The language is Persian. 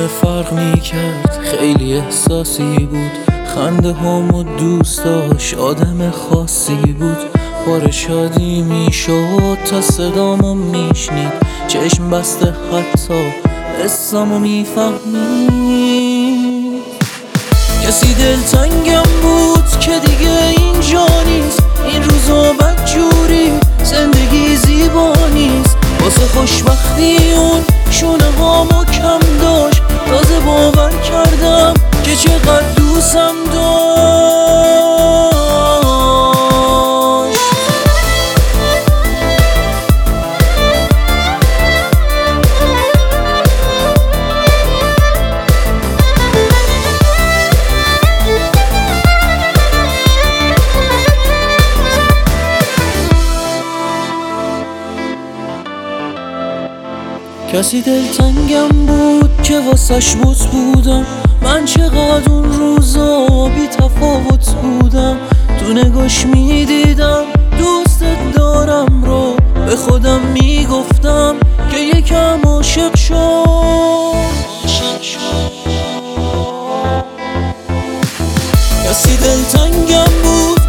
همه فرق میکرد، خیلی احساسی بود. خنده هامو دوست داشت، آدم خاصی بود. بار شادی میشد تا صدامو میشنید، چشم بسته حتی اسممو میفهمید. کسی دلتنگم بود که دیگه اینجا نیست، این روزا بدجوری زندگی زیبا نیست. واسه خوشبختی اون شونه هامو کم داشت، تازه باور کردم که چقدر دوستم داشت. کسی دلتنگم بود که واسش بت بودم، من چقدر اون روزا بی تفاوت بودم. تو نگاش میدیدم دوستت دارم رو، به خودم میگفتم که یکم عاشق شو. کسی دلتنگم بود